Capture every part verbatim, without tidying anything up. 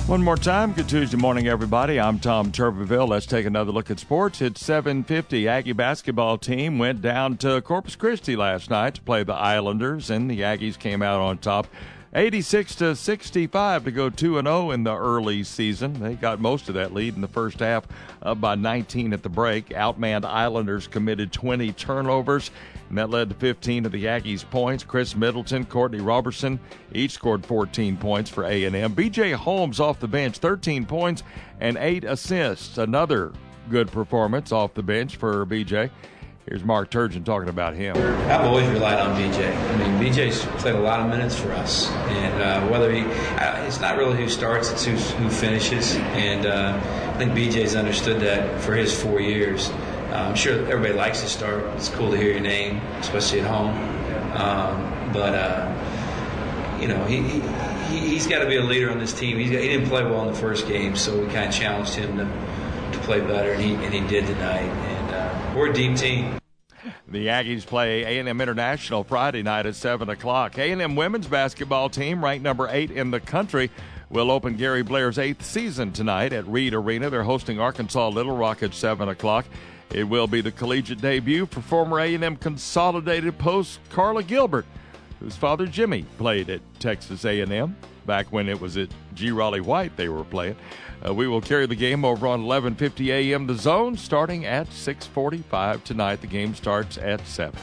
One more time, good Tuesday morning, everybody. I'm Tom Turbeville. Let's take another look at sports. It's seven fifty. Aggie basketball team went down to Corpus Christi last night to play the Islanders, and the Aggies came out on top eighty-six to sixty-five to go two and oh in the early season. They got most of that lead in the first half, up by nineteen at the break. Outmanned Islanders committed twenty turnovers, and that led to fifteen of the Aggies' points. Chris Middleton, Courtney Robertson each scored fourteen points for A and M. B J Holmes off the bench, thirteen points and eight assists. Another good performance off the bench for B J. Here's Mark Turgeon talking about him. I've always relied on B J. I mean, B J's played a lot of minutes for us, and uh, whether he, uh, it's not really who starts, it's who, who finishes. And uh, I think B J's understood that for his four years. Uh, I'm sure everybody likes to start. It's cool to hear your name, especially at home. Um, but uh, you know, he, he he's got to be a leader on this team. He's got, he didn't play well in the first game, so we kind of challenged him to to play better, and he and he did tonight. And uh, we're a deep team. The Aggies play A and M International Friday night at seven o'clock. A and M women's basketball team, ranked number eight in the country, will open Gary Blair's eighth season tonight at Reed Arena. They're hosting Arkansas Little Rock at seven o'clock. It will be the collegiate debut for former A and M Consolidated post Carla Gilbert, whose father Jimmy played at Texas A and M back when it was at G. Raleigh White they were playing. Uh, we will carry the game over on eleven fifty a m The Zone, starting at six forty-five tonight. The game starts at seven.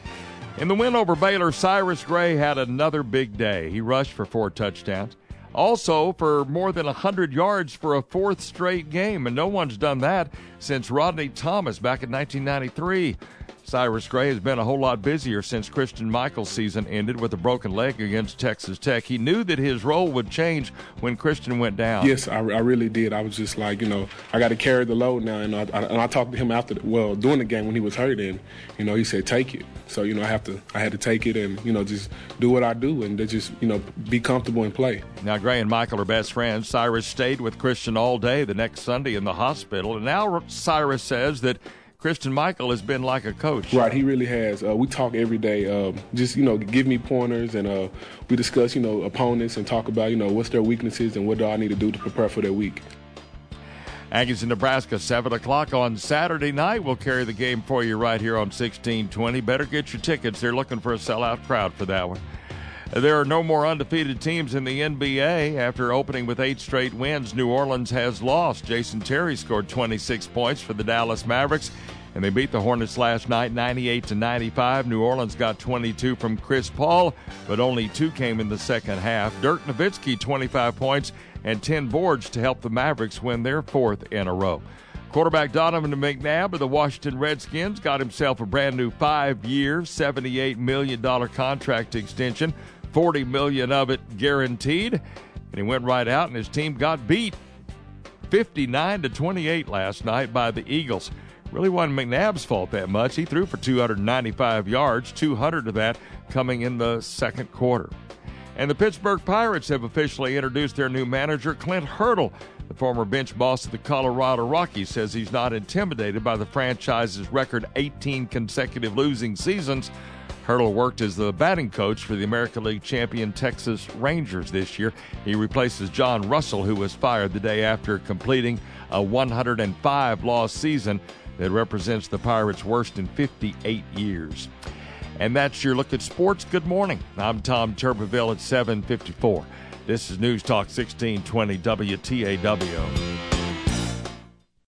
In the win over Baylor, Cyrus Gray had another big day. He rushed for four touchdowns. Also for more than one hundred yards for a fourth straight game, and no one's done that since Rodney Thomas back in nineteen ninety-three. Cyrus Gray has been a whole lot busier since Christian Michael's season ended with a broken leg against Texas Tech. He knew that his role would change when Christian went down. Yes, I, I really did. I was just like, you know, I got to carry the load now. And I, I, and I talked to him after, the, well, during the game when he was hurt, and, you know, he said, take it. So, you know, I have to, I had to take it and, you know, just do what I do and just, you know, be comfortable and play. Now, Gray and Michael are best friends. Cyrus stayed with Christian all day the next Sunday in the hospital. And now Cyrus says that Christian Michael has been like a coach. Right, he really has. Uh, we talk every day. Uh, just, you know, give me pointers, and uh, we discuss, you know, opponents and talk about, you know, what's their weaknesses and what do I need to do to prepare for their week. Aggies in Nebraska, seven o'clock on Saturday night. We'll carry the game for you right here on sixteen twenty. Better get your tickets. They're looking for a sellout crowd for that one. There are no more undefeated teams in the N B A. After opening with eight straight wins, New Orleans has lost. Jason Terry scored twenty-six points for the Dallas Mavericks, and they beat the Hornets last night ninety-eight to ninety-five. New Orleans got twenty-two from Chris Paul, but only two came in the second half. Dirk Nowitzki, twenty-five points and ten boards to help the Mavericks win their fourth in a row. Quarterback Donovan McNabb of the Washington Redskins got himself a brand new five-year, seventy-eight million dollars contract extension, forty million dollars of it guaranteed, and he went right out and his team got beat fifty-nine to twenty-eight last night by the Eagles. Really wasn't McNabb's fault that much. He threw for two hundred ninety-five yards, two hundred of that coming in the second quarter. And the Pittsburgh Pirates have officially introduced their new manager, Clint Hurdle. The former bench boss of the Colorado Rockies says he's not intimidated by the franchise's record eighteen consecutive losing seasons. Hurdle worked as the batting coach for the American League champion Texas Rangers this year. He replaces John Russell, who was fired the day after completing a one hundred five loss season that represents the Pirates' worst in fifty-eight years. And that's your look at sports. Good morning. I'm Tom Turbeville at seven fifty-four. This is News Talk sixteen twenty W T A W.